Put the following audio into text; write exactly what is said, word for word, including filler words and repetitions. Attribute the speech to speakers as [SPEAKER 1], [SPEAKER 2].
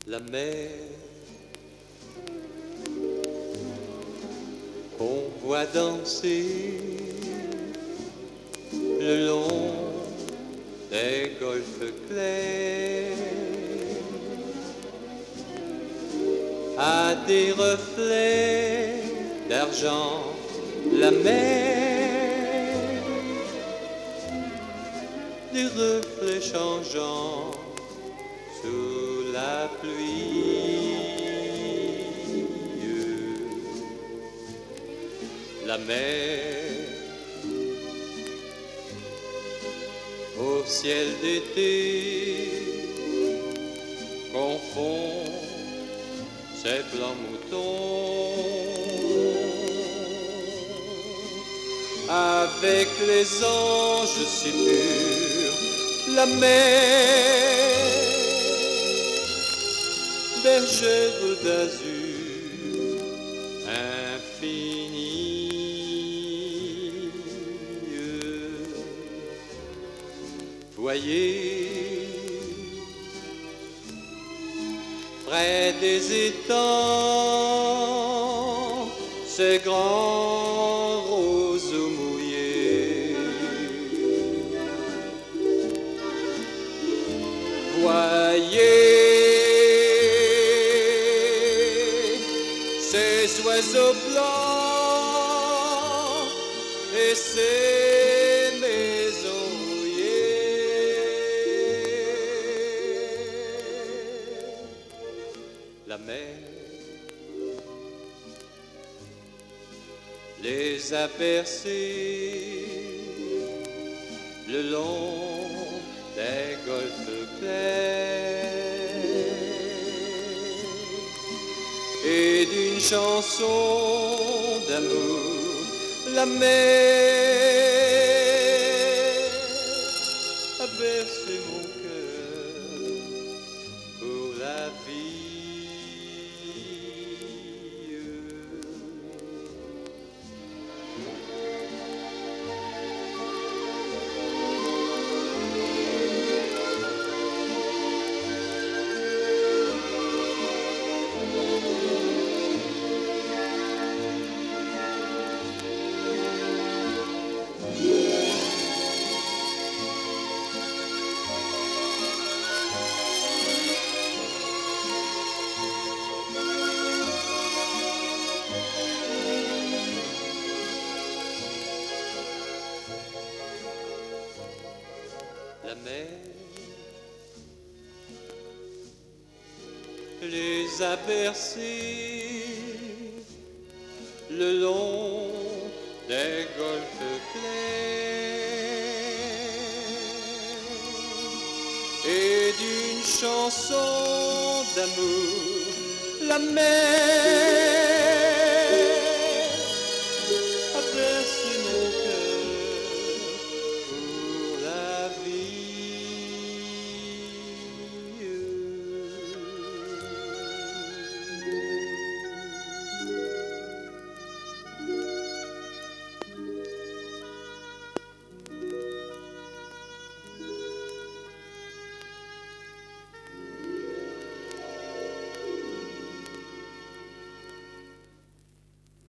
[SPEAKER 1] la mer qu'on voit danser le long des golfes clairs a des reflets d'argent, la mer, des reflets changeants sous la pluie. La mer au ciel d'été confond ses blancs moutons avec les anges si purs. La mer, bergère d'azur infini. Voyez, près des étangs, ces grands roseaux mouillés. Voyez ces oiseaux blancs et ces maisons rouillées. La mer les a bercés le long des golfes clairs et d'une chanson d'amour. La mer a bercé mon cœur pour la vie. La mer les a bercés le long des golfes clairs et d'une chanson d'amour. La mer